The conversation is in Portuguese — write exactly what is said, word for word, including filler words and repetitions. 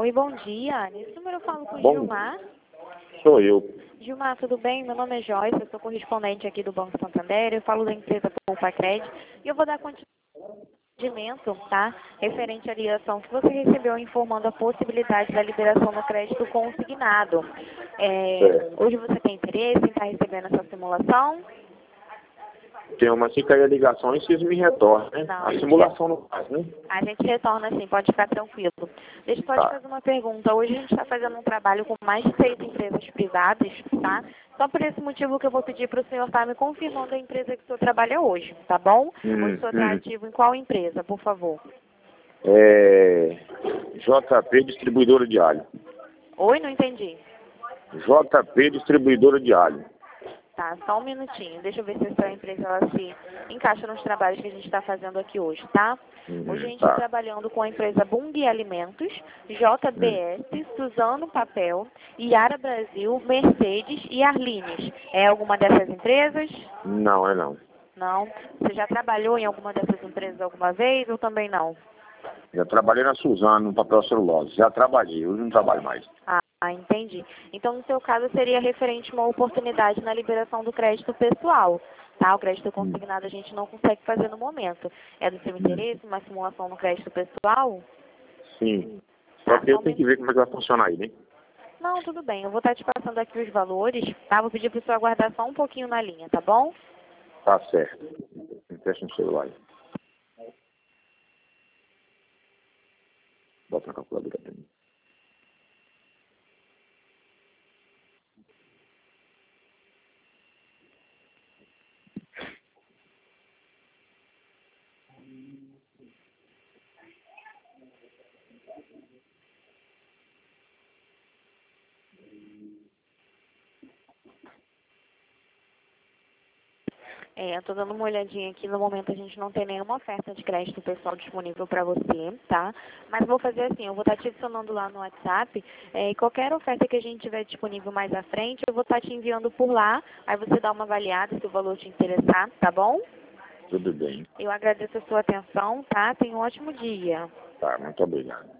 Oi, bom dia. Nesse número eu falo com o Bom, Gilmar. sou eu. Gilmar, tudo bem? Meu nome é Joyce, eu sou correspondente aqui do Banco Santander, eu falo da empresa Poupa Crédito e eu vou dar continuidade, tá? Referente à ligação que você recebeu informando a possibilidade da liberação do crédito consignado. É, É. hoje você tem interesse em estar recebendo essa simulação? Tem uma assim que aí a ligação e vocês me retornam, né? Não, A simulação não faz, né? a gente retorna sim, pode ficar tranquilo. Deixa eu só te Tá. fazer uma pergunta. Hoje a gente está fazendo um trabalho com mais de seis empresas privadas, tá? Só por esse motivo que eu vou pedir para o senhor estar me confirmando a empresa que o senhor trabalha hoje, tá bom? Hum, Hoje o senhor está hum. ativo em qual empresa, por favor? É... J P Distribuidora de Alho. Oi, não entendi. J P Distribuidora de Alho. Tá, só um minutinho. Deixa eu ver se essa empresa ela se encaixa nos trabalhos que a gente está fazendo aqui hoje, tá? Uhum, Hoje a gente está tá. trabalhando com a empresa Bung Alimentos, J B Hum. S, Suzano Papel, Iara Brasil, Mercedes e Arlines. É alguma dessas empresas? Não, é não. Não. Você já trabalhou em alguma dessas empresas alguma vez ou também não? Já trabalhei na Suzano, no papel celulose. Já trabalhei, hoje não trabalho mais. Ah, ah, entendi. Então, no seu caso, seria referente a uma oportunidade na liberação do crédito pessoal, tá? O crédito Hum. consignado a gente não consegue fazer no momento. É do seu Hum. interesse uma simulação no crédito pessoal? Sim. Só Tá, que só eu um tenho que minuto. ver como é que vai funcionar aí, né? Não, tudo bem. Eu vou estar te passando aqui os valores, tá? Vou pedir para o senhor aguardar só um pouquinho na linha, tá bom? Tá certo. Fecha no celular aí. Bota na calculadora pra mim. É, eu tô dando uma olhadinha aqui. No momento a gente não tem nenhuma oferta de crédito pessoal disponível para você, tá? Mas vou fazer assim, eu vou estar te adicionando lá no WhatsApp. É, e qualquer oferta que a gente tiver disponível mais à frente, eu vou estar te enviando por lá. Aí você dá uma avaliada se o valor te interessar, tá bom? Tudo bem. Eu agradeço a sua atenção, tá? Tenha um ótimo dia. Tá, muito obrigado.